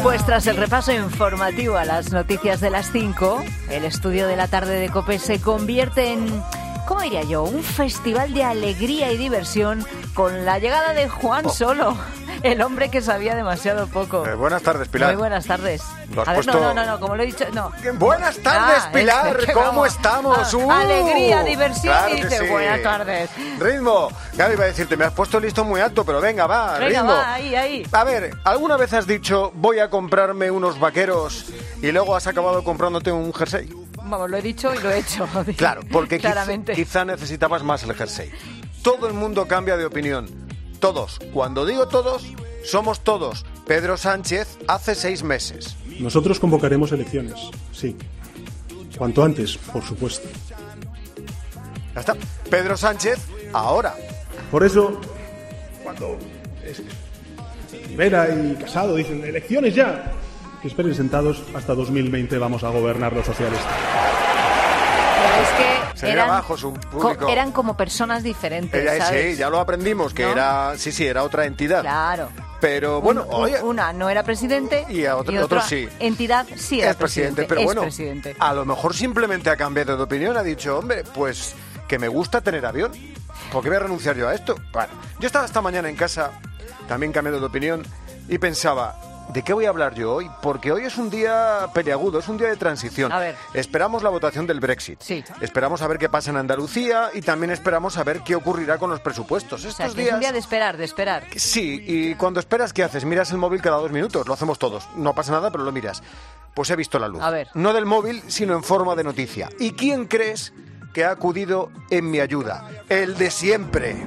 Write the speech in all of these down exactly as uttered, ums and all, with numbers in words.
Pues tras el repaso informativo a las noticias de las cinco, el estudio de la tarde de COPE se convierte en, ¿cómo diría yo?, un festival de alegría y diversión con la llegada de Juan Solo, el hombre que sabía demasiado poco. Eh, buenas tardes, Pilar. Muy buenas tardes. Lo has A ver, puesto... no, no, no, no, como lo he dicho, no. Buenas tardes, Ah, Pilar. es que ¿Cómo vamos. estamos? Ah, Uh, alegría, diversión claro y que dice sí. buenas tardes. Ritmo. Claro, iba a decirte, me has puesto el listón muy alto, pero venga, va, Venga, ritmo. va, ahí, ahí. A ver, ¿alguna vez has dicho voy a comprarme unos vaqueros y luego has acabado comprándote un jersey? Vamos, lo he dicho y lo he hecho. Claro, porque quizá, claramente. quizá necesitabas más el jersey. Todo el mundo cambia de opinión. Todos. Cuando digo todos, somos todos. Pedro Sánchez hace seis meses. Nosotros convocaremos elecciones, sí. Cuanto antes, por supuesto. Ya está. Pedro Sánchez, ahora. Por eso, cuando es, Rivera y Casado dicen elecciones ya, que esperen sentados, hasta dos mil veinte vamos a gobernar los socialistas. Pero es que Se ve eran, abajo su público. co- eran como personas diferentes, Eh, ¿sabes? sí, ya lo aprendimos, que ¿No? era, sí, sí, era otra entidad. Claro. Pero bueno, Un- un- oye, una no era presidente Y a otro- otra otro sí. entidad sí era es presidente, pero es bueno, presidente. a lo mejor simplemente ha cambiado de opinión, ha dicho, hombre, pues que me gusta tener avión, ¿por qué voy a renunciar yo a esto? Bueno, yo estaba esta mañana en casa, también cambiando de opinión, y pensaba, ¿de qué voy a hablar yo hoy? Porque hoy es un día peleagudo, es un día de transición. A ver. Esperamos la votación del Brexit. Sí. Esperamos a ver qué pasa en Andalucía y también esperamos a ver qué ocurrirá con los presupuestos. O Estos sea, que días... es un día de esperar, de esperar. Sí, y cuando esperas, ¿qué haces? Miras el móvil cada dos minutos, lo hacemos todos. No pasa nada, pero lo miras. Pues he visto la luz. A ver. No del móvil, sino en forma de noticia. ¿Y quién crees que ha acudido en mi ayuda? El de siempre.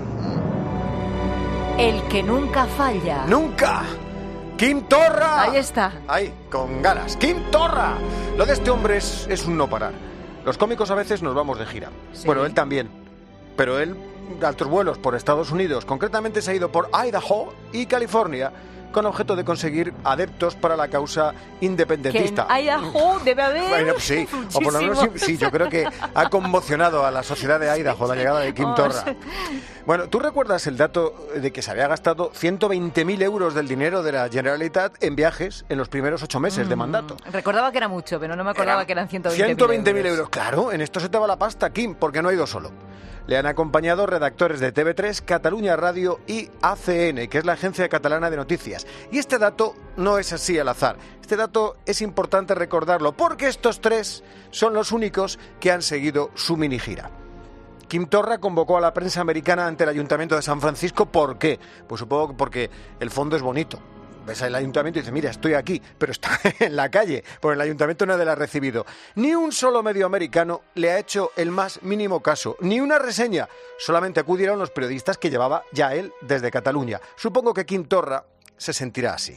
El que nunca falla. ¡Nunca! ¡Kim Torra! Ahí está. Ahí, con ganas. ¡Kim Torra! Lo de este hombre es, es un no parar. Los cómicos a veces nos vamos de gira. Sí. Bueno, él también. Pero él, altos vuelos por Estados Unidos. Concretamente se ha ido por Idaho y California con objeto de conseguir adeptos para la causa Que en independentista. Idaho debe haber Bueno, pues sí, o por lo menos sí, sí, yo creo que ha conmocionado a la sociedad de Idaho la llegada de Kim Oh, Torra. sí. Bueno, ¿tú recuerdas el dato de que se había gastado ciento veinte mil euros del dinero de la Generalitat en viajes en los primeros ocho meses de mandato? Recordaba que era mucho, pero no me acordaba Eran que eran ciento veinte ciento veinte mil euros. Claro, en esto se te va la pasta, Kim, porque no ha ido solo. Le han acompañado redactores de T V tres, Cataluña Radio y A C N, que es la agencia catalana de noticias. Y este dato no es así al azar. Este dato es importante recordarlo, porque estos tres son los únicos que han seguido su mini gira. Kim Torra convocó a la prensa americana ante el Ayuntamiento de San Francisco. ¿Por qué? Pues supongo que porque el fondo es bonito. Ves al ayuntamiento y dices, mira, estoy aquí, pero está en la calle, porque el ayuntamiento nadie la ha recibido. Ni un solo medio americano le ha hecho el más mínimo caso, ni una reseña. Solamente acudieron los periodistas que llevaba ya él desde Cataluña. Supongo que Kim Torra se sentirá así.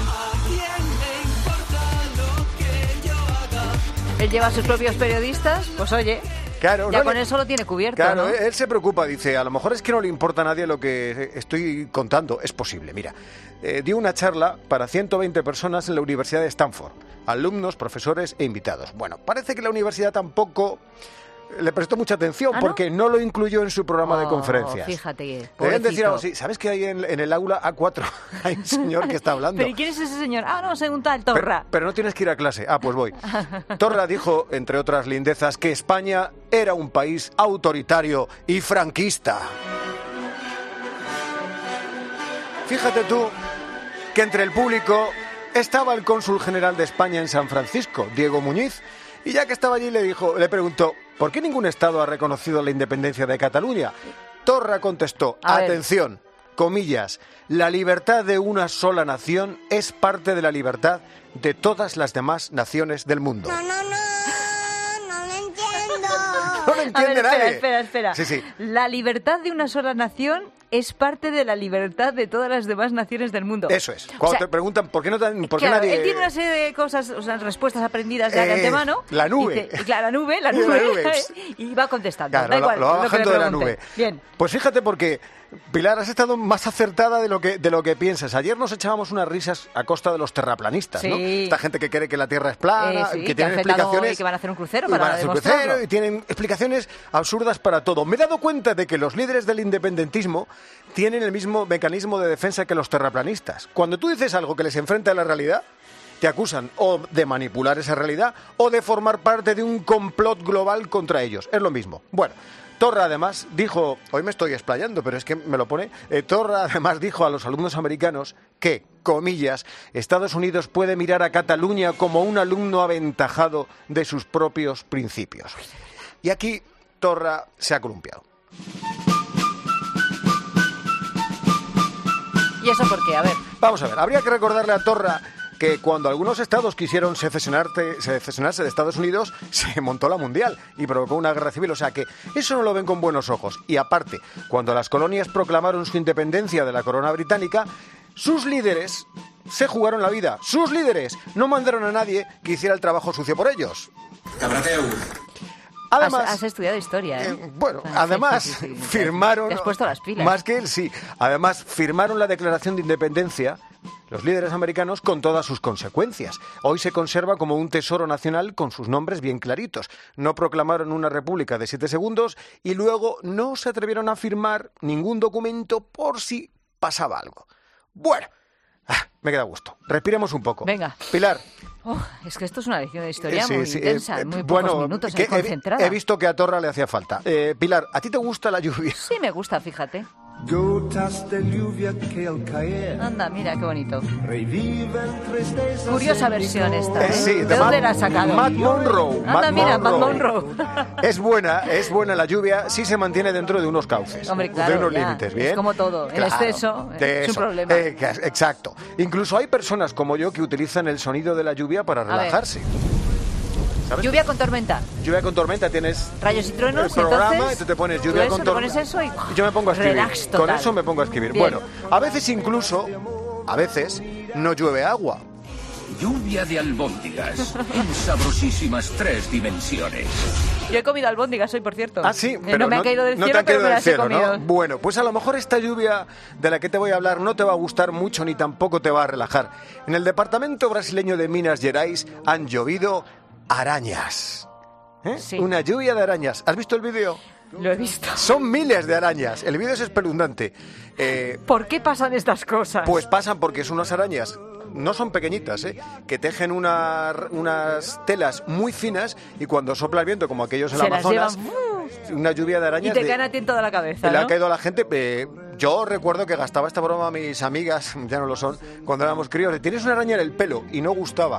Él lleva a sus propios periodistas, pues oye, Claro, ya no con le- eso lo tiene cubierto, Claro, ¿no? él se preocupa, dice, a lo mejor es que no le importa a nadie lo que estoy contando. Es posible, mira. Eh, dio una charla para ciento veinte personas en la Universidad de Stanford, alumnos, profesores e invitados. Bueno, parece que la universidad tampoco le prestó mucha atención ¿Ah, no? porque no lo incluyó en su programa de Oh, conferencias. fíjate, Deben pobrecito. decir algo así. ¿Sabes que hay en, en el aula A cuatro? Hay un señor que está hablando. ¿Pero y quién es ese señor? Ah, no, sé, un tal Torra. Pero, pero no tienes que ir a clase. Ah, pues voy. Torra dijo, entre otras lindezas, que España era un país autoritario y franquista. Fíjate tú que entre el público estaba el cónsul general de España en San Francisco, Diego Muñiz, y ya que estaba allí le dijo, le preguntó, ¿por qué ningún estado ha reconocido la independencia de Cataluña? Torra contestó, A ver. atención, comillas, la libertad de una sola nación es parte de la libertad de todas las demás naciones del mundo. No, no, no, no lo entiendo. No lo A entiende ver, espera, nadie. espera, espera. Sí, sí. La libertad de una sola nación es parte de la libertad de todas las demás naciones del mundo. Eso es. Cuando O sea, te preguntan por qué no te- por qué claro, nadie... él tiene una serie de cosas, o sea, respuestas aprendidas ya de Eh, antemano. la nube. Dice- claro, la nube, la La nube. nube. y va contestando. Claro, da lo- igual, lo va lo que le bajando de la pregunte. nube. Bien. Pues fíjate porque Pilar, has estado más acertada de lo que de lo que piensas. Ayer nos echábamos unas risas a costa de los terraplanistas, sí. ¿no? Esta gente que cree que la Tierra es plana, eh, sí, que, que tienen explicaciones... Y que van a hacer un crucero y para van a hacer un demostrarlo. crucero y tienen explicaciones absurdas para todo. Me he dado cuenta de que los líderes del independentismo tienen el mismo mecanismo de defensa que los terraplanistas. Cuando tú dices algo que les enfrenta a la realidad, te acusan o de manipular esa realidad o de formar parte de un complot global contra ellos. Es lo mismo. Bueno, Torra además dijo, hoy me estoy explayando, pero es que me lo pone, eh, Torra además dijo a los alumnos americanos que, comillas, Estados Unidos puede mirar a Cataluña como un alumno aventajado de sus propios principios. Y aquí Torra se ha columpiado. ¿Y eso por qué? A ver. Vamos a ver, habría que recordarle a Torra que cuando algunos estados quisieron secesionarte- secessionarse de Estados Unidos, se montó la mundial y provocó una guerra civil. O sea que eso no lo ven con buenos ojos. Y aparte, cuando las colonias proclamaron su independencia de la corona británica, sus líderes se jugaron la vida. Sus líderes no mandaron a nadie que hiciera el trabajo sucio por ellos. Cabrateu. Además, has, has estudiado historia, ¿eh? Eh, bueno, Ah, sí, además sí, sí, sí. firmaron... Te has puesto las pilas. Más que él, sí. Además, firmaron la Declaración de Independencia, los líderes americanos, con todas sus consecuencias. Hoy se conserva como un tesoro nacional con sus nombres bien claritos. No proclamaron una república de siete segundos y luego no se atrevieron a firmar ningún documento por si pasaba algo. Bueno, ah, me queda gusto. Respiremos un poco. Venga. Pilar. Oh, es que esto es una lección de historia Eh, sí, muy sí, intensa, eh, en muy bueno, pocos minutos, que muy he, concentrada. he visto que a Torra le hacía falta. Eh, Pilar, ¿a ti te gusta la lluvia? Sí me gusta, fíjate. Gotas de lluvia que al caer Anda, mira, qué bonito. reviven tristezas. Curiosa en mi versión esta, ¿eh? Eh, sí, ¿De, de dónde Matt- la has sacado? Matt Monroe. Anda, mira, Matt Monroe. Es buena, es buena la lluvia si se mantiene dentro de unos cauces. Hombre, de claro, unos ya, límites, es ¿bien? como todo, el exceso de es un eso, problema. eh, que- exacto. Incluso hay personas como yo que utilizan el sonido de la lluvia para A ver. relajarse. ¿Sabes? Lluvia con tormenta. Lluvia con tormenta, tienes Rayos y truenos, el programa entonces, y tú te pones tú lluvia eso, con te tormenta. pones eso y y yo me pongo a escribir. relax Con total. eso me pongo a escribir. Bien. Bueno, a veces incluso, a veces no llueve agua. Lluvia de albóndigas en sabrosísimas tres dimensiones. Yo he comido albóndigas hoy, por cierto. Ah, sí, Eh, pero no me ha caído del no cielo, te ha pero caído me del las he cielo, comido. ¿no? Bueno, pues a lo mejor esta lluvia de la que te voy a hablar no te va a gustar mucho ni tampoco te va a relajar. En el departamento brasileño de Minas Gerais han llovido arañas. ¿Eh? Sí. Una lluvia de arañas. ¿Has visto el vídeo? Lo he visto. Son miles de arañas. El vídeo es espeluznante. Eh, ¿Por qué pasan estas cosas? Pues pasan porque son unas arañas, no son pequeñitas, ¿eh? Que tejen una- unas telas muy finas y cuando sopla el viento, como aquellos en Se el las Amazonas, llevan, una lluvia de y arañas... te de- caen a ti en toda la cabeza, le ha ¿no? caído a la gente. eh, yo recuerdo que gastaba esta broma a mis amigas, ya no lo son, cuando éramos críos. de, Tienes una araña en el pelo y no gustaba.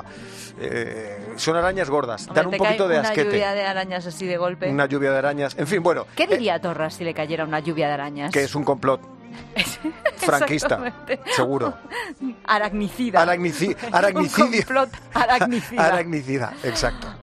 Eh, son arañas gordas, Hombre, dan un te poquito cae de una asquete. lluvia de arañas así de golpe. Una lluvia de arañas. En fin, bueno, ¿Qué eh, diría Torras si le cayera una lluvia de arañas? que es un complot franquista, Exactamente. seguro. Aracnicida. Aracnici- aracnicidio. Un complot aracnicida. Aracnicida, exacto.